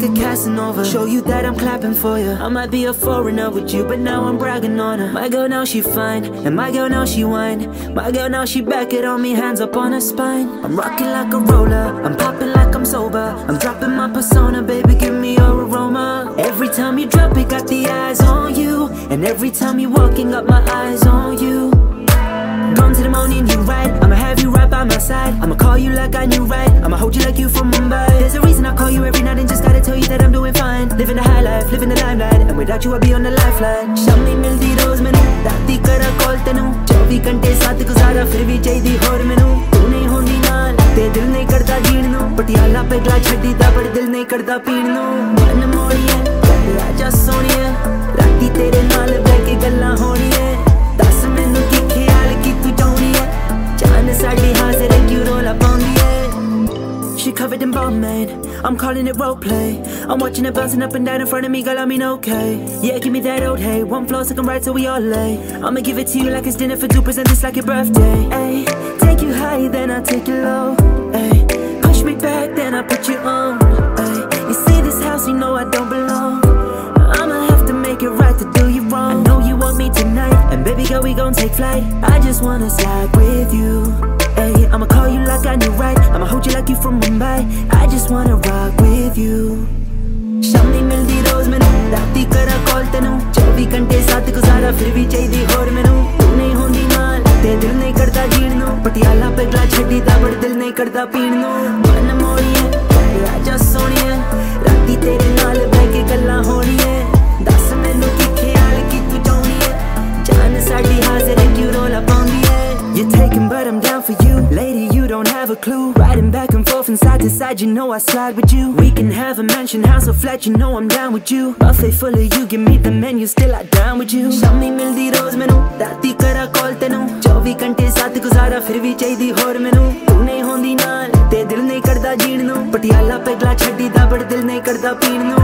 a Casanova, show you that I'm clapping for you. I might be a foreigner with you, but now I'm bragging on her. My girl now she fine, and my girl now she whine. My girl now she back it on me, hands up on her spine. I'm rocking like a roller, I'm popping like I'm sober. I'm dropping my persona, baby, give me your aroma. Every time you drop it, got the eyes on you. And every time you're walking up, my eyes on you. Gone to the morning, you right, I'ma have you right by my side. I'ma call you like I knew right, I'ma hold you like you from Mumbai. There's a reason I call you every night and just gotta tell you that I'm doing fine. Living the high life, living the limelight, and without you I'd be on the lifeline. Shami मिलदी रोज मैनू, राती करा call तेनू, 24 घंटे साथ गुजारा फिर भी चाहिदी होर मैनू। तू नहीं होंदी नाल, ते दिल नहीं करदा जीण नू, पटियाला पे गला छड्डी दा पर दिल नहीं करदा पीण नू। मन मोड़िए, आजा सोहणिए, राती तेरे नाल बैठ के गल्लां होणिए। दस मैनू की ख्याल की तू चाहुंदी है, जान साडी हाज़र है क्यों रोला पाउंदी है। She covered in pomade, I'm calling it roleplay. I'm watching it bouncing up and down in front of me, girl, I mean okay. Yeah, give me that old hey, one floor second right so we all lay. I'ma give it to you like it's dinner for two, present this like your birthday. Ay, take you high, then I take you low. Ay, push me back, then I put you on. Ay, you see this house, you know I don't belong. I'ma have to make it right to do you wrong. I know you want me tonight, and baby girl, we gon' take flight. I just wanna slide with you. Ay, I'ma call you like I knew right, I'ma hold you like you from Mumbai. I just wanna rock with you. Shami मिलदी रोज मैनू, राती करा call तेनू, 24 घंटे साथ गुजारा फिर भी चाहिदी होर मैनू। तू नहीं होंदी नाल, ते दिल नहीं करदा जीण नू, पटियाला पे गला छड्डी दा पर दिल नहीं करदा पीण नू। मन मोड़िए, आजा सोहणिए, राती तेरे नाल बैठ के गल्लां होणिए। दस मैनू की ख्याल की तू चाहुंदी है, जान साडी हाज़र है क्यों रोला पाउंदी है। You're taken but I'm down for you, lady you don't have a clue. Riding back and forth and side to side, you know I slide with you. We can have a mansion house or flat, you know I'm down with you. Buffet full of you, give me the menu, still I down with you. Shami मिलदी रोज मैनू, राती करा call तेनू, 24 घंटे साथ गुजारा फिर भी चाहिदी होर मैनू। तू नहीं होंदी नाल, ते दिल नहीं करदा जीण नू, पटियाला पे गला छड्डी दा पर दिल नहीं करदा पीण नू।